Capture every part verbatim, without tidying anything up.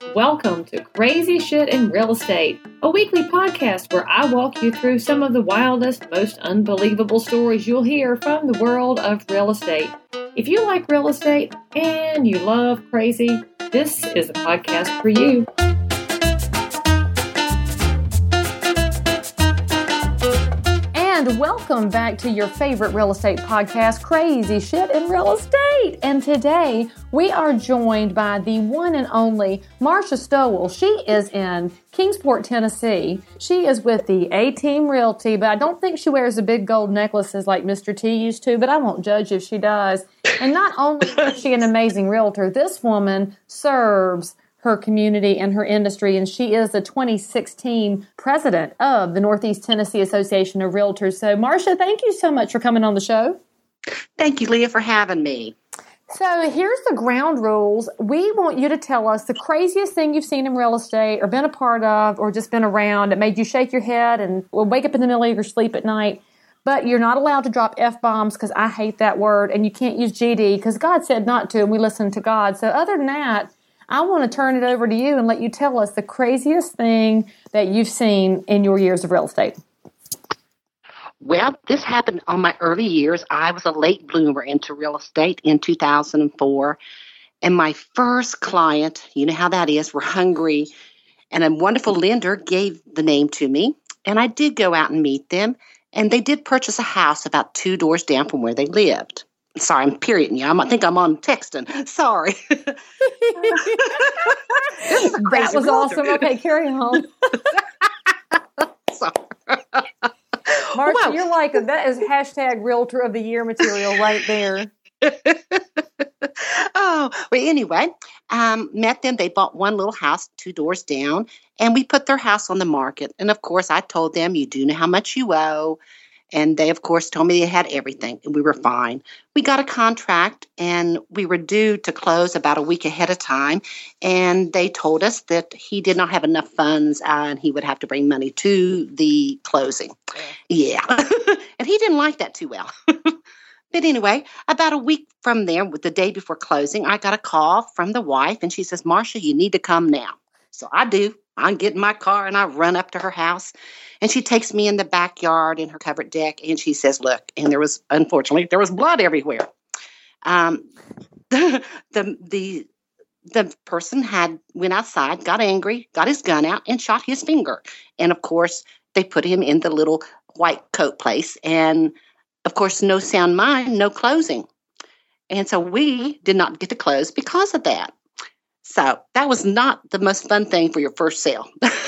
Welcome to Crazy Shit in Real Estate, a weekly podcast where I walk you through some of the wildest, most unbelievable stories you'll hear from the world of real estate. If you like real estate and you love crazy, this is a podcast for you. And welcome back to your favorite real estate podcast, Crazy Shit in Real Estate. And today we are joined by the one and only Marsha Stowell. She is in Kingsport, Tennessee. She is with the A-Team Realty, but I don't think she wears the big gold necklaces like Mister T used to, but I won't judge if she does. And not only is she an amazing realtor, this woman serves her community and her industry, and she is the twenty sixteen president of the Northeast Tennessee Association of Realtors. So, Marsha, thank you so much for coming on the show. Thank you, Leah, for having me. So, here's the ground rules. We want you to tell us the craziest thing you've seen in real estate or been a part of or just been around that made you shake your head and wake up in the middle of your sleep at night. But you're not allowed to drop F-bombs because I hate that word, and you can't use G D because God said not to, and we listen to God. So, other than that, I want to turn it over to you and let you tell us the craziest thing that you've seen in your years of real estate. Well, this happened on my early years. I was a late bloomer into real estate in two thousand four. And my first client, you know how that is, were hungry. And a wonderful lender gave the name to me. And I did go out and meet them. And they did purchase a house about two doors down from where they lived. Sorry, I'm perioding you. I think I'm on texting. Sorry. That was realtor. Awesome. Okay, carry on. Sorry. Marsha, well, you're like, that is hashtag Realtor of the Year material right there. Oh, well, anyway, um, met them. They bought one little house two doors down, and we put their house on the market. And, of course, I told them, you do know how much you owe. And they, of course, told me they had everything, and we were fine. We got a contract, and we were due to close about a week ahead of time. And they told us that he did not have enough funds, uh, and he would have to bring money to the closing. Yeah. And he didn't like that too well. But anyway, about a week from there, with the day before closing, I got a call from the wife, and she says, Marsha, you need to come now. So I do. I get in my car, and I run up to her house. And she takes me in the backyard in her covered deck, and she says, look, and there was, unfortunately, there was blood everywhere. Um, the, the, the, the person had went outside, got angry, got his gun out, and shot his finger. And, of course, they put him in the little white coat place. And, of course, no sound mind, no closing. And so we did not get to close because of that. So that was not the most fun thing for your first sale.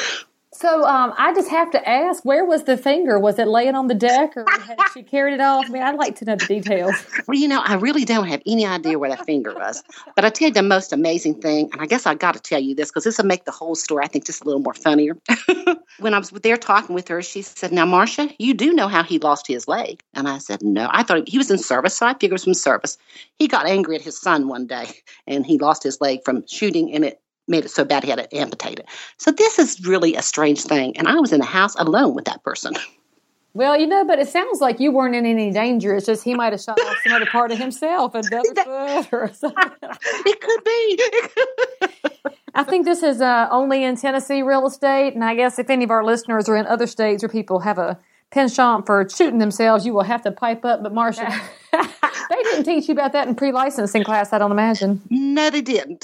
So um, I just have to ask, where was the finger? Was it laying on the deck, or had she carried it off? I mean, I'd like to know the details. Well, you know, I really don't have any idea where that finger was. But I tell you the most amazing thing, and I guess I got to tell you this because this will make the whole story, I think, just a little more funnier. When I was there talking with her, she said, now, Marsha, you do know how he lost his leg. And I said, no. I thought he was in service, so I figured it was from service. He got angry at his son one day, and he lost his leg from shooting, and it made it so bad he had to amputate it. So this is really a strange thing. And I was in the house alone with that person. Well, you know, but it sounds like you weren't in any danger. It's just he might have shot off some other part of himself, another foot or something. It could be. It could. I think this is uh, only in Tennessee real estate. And I guess if any of our listeners are in other states where people have a penchant for shooting themselves, you will have to pipe up. But Marsha, they didn't teach you about that in pre-licensing class, I don't imagine. No, they didn't.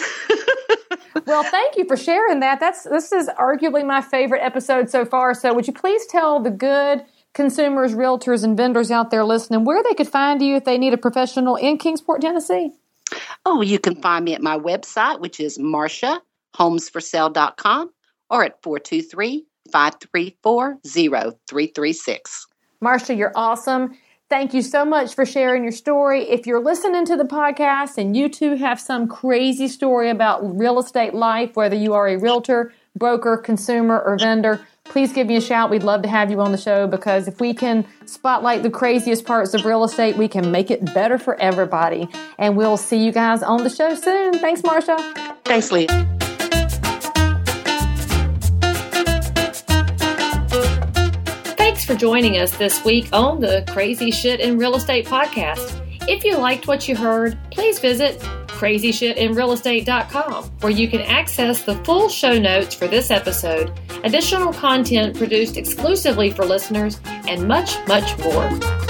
Well, thank you for sharing that. That's this is arguably my favorite episode so far. So would you please tell the good consumers, realtors, and vendors out there listening where they could find you if they need a professional in Kingsport, Tennessee? Oh, you can find me at my website, which is marsha homes for sale dot com, or at four two three, five three four, zero three three six. Marsha, you're awesome. Thank you so much for sharing your story. If you're listening to the podcast and you too have some crazy story about real estate life, whether you are a realtor, broker, consumer, or vendor, please give me a shout. We'd love to have you on the show because if we can spotlight the craziest parts of real estate, we can make it better for everybody. And we'll see you guys on the show soon. Thanks, Marsha. Thanks, Leah. Thanks for joining us this week on the Crazy Shit in Real Estate podcast. If you liked what you heard, please visit crazy shit in real estate dot com, where you can access the full show notes for this episode, additional content produced exclusively for listeners, and much, much more.